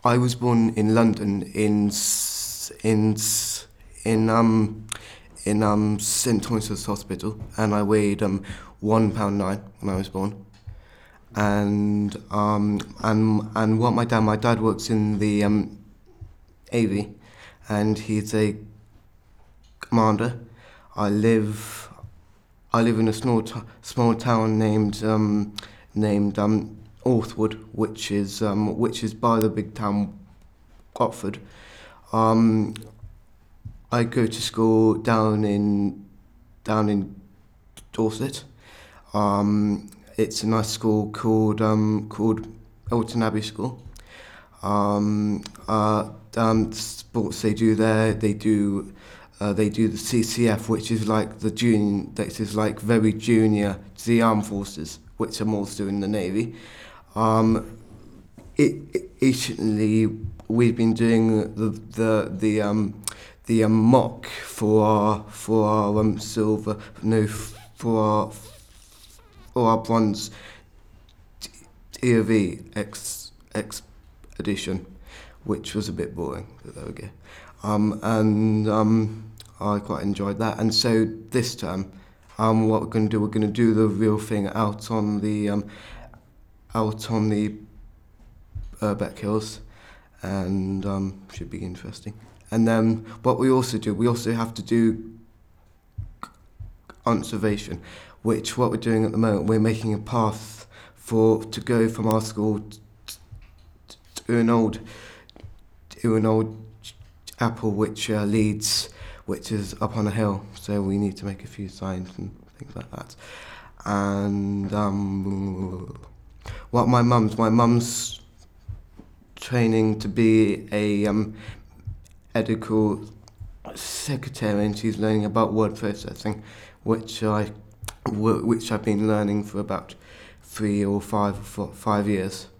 I was born in London in St Thomas's Hospital, and I weighed £1.9 when I was born. And what my dad works in the Navy, and he's a commander. I live in a small town named Orthwood, which is by the big town Watford. Um, I go to school down in Dorset. It's a nice school called Elton Abbey School. Sports they do there, they do the CCF, which is like very junior to the armed forces, which I'm also in the Navy. Recently, we've been doing the mock for our silver, no, for our bronze TOV edition, which was a bit boring, but there we go. I quite enjoyed that. And so this term, what we're going to do the real thing out on the Beck Hills, and should be interesting. And then what we also have to do conservation, which what we're doing at the moment, we're making a path to go from our school to an old chapel which is up on a hill. So we need to make a few signs and things like that. And what my mum's training to be a medical secretary, and she's learning about word processing, which I've been learning for about 5 years.